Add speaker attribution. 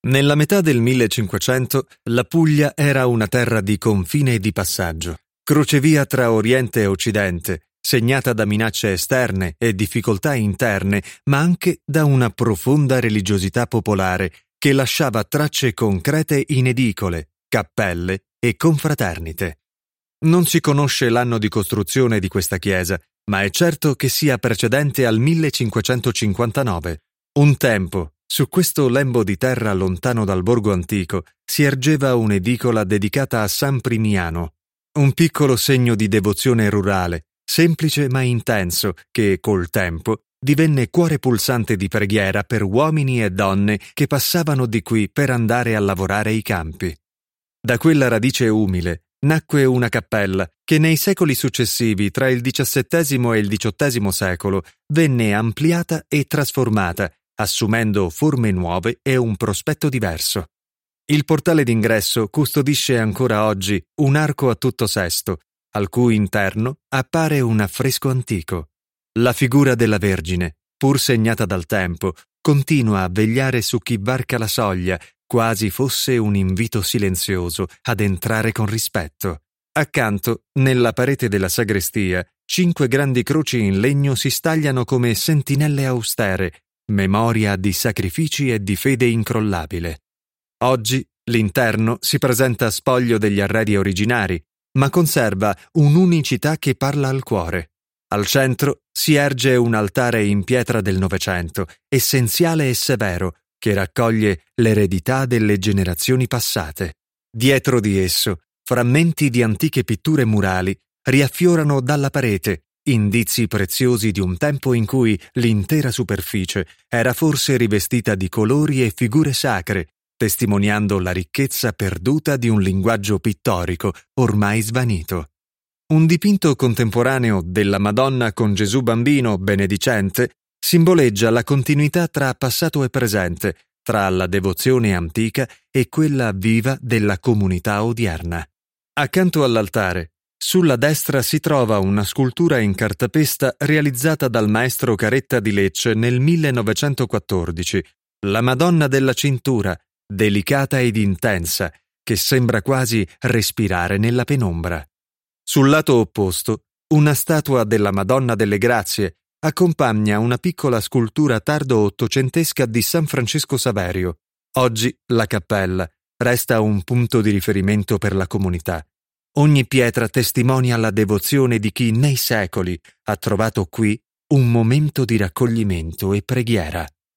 Speaker 1: Nella metà del 1500 la Puglia era una terra di confine e di passaggio, crocevia tra Oriente e Occidente, segnata da minacce esterne e difficoltà interne, ma anche da una profonda religiosità popolare che lasciava tracce concrete in edicole, cappelle e confraternite. Non si conosce l'anno di costruzione di questa chiesa, ma è certo che sia precedente al 1559. Un tempo, su questo lembo di terra lontano dal borgo antico, si ergeva un'edicola dedicata a San Primiano, un piccolo segno di devozione rurale, semplice ma intenso, che col tempo divenne cuore pulsante di preghiera per uomini e donne che passavano di qui per andare a lavorare ai campi. Da quella radice umile nacque una cappella che nei secoli successivi, tra il XVII e il XVIII secolo, venne ampliata e trasformata, assumendo forme nuove e un prospetto diverso. Il portale d'ingresso custodisce ancora oggi un arco a tutto sesto, al cui interno appare un affresco antico. La figura della Vergine, pur segnata dal tempo, continua a vegliare su chi varca la soglia, quasi fosse un invito silenzioso ad entrare con rispetto. Accanto, nella parete della sagrestia, 5 grandi croci in legno si stagliano come sentinelle austere, memoria di sacrifici e di fede incrollabile. Oggi l'interno si presenta spoglio degli arredi originari, ma conserva un'unicità che parla al cuore. Al centro si erge un altare in pietra del Novecento, essenziale e severo, che raccoglie l'eredità delle generazioni passate. Dietro di esso, frammenti di antiche pitture murali riaffiorano dalla parete, indizi preziosi di un tempo in cui l'intera superficie era forse rivestita di colori e figure sacre, testimoniando la ricchezza perduta di un linguaggio pittorico ormai svanito. Un dipinto contemporaneo della Madonna con Gesù bambino benedicente simboleggia la continuità tra passato e presente, tra la devozione antica e quella viva della comunità odierna. Accanto all'altare, sulla destra si trova una scultura in cartapesta realizzata dal maestro Caretta di Lecce nel 1914, la Madonna della Cintura, delicata ed intensa, che sembra quasi respirare nella penombra. Sul lato opposto, una statua della Madonna delle Grazie accompagna una piccola scultura tardo-ottocentesca di San Francesco Saverio. Oggi la cappella resta un punto di riferimento per la comunità. Ogni pietra testimonia la devozione di chi nei secoli ha trovato qui un momento di raccoglimento e preghiera.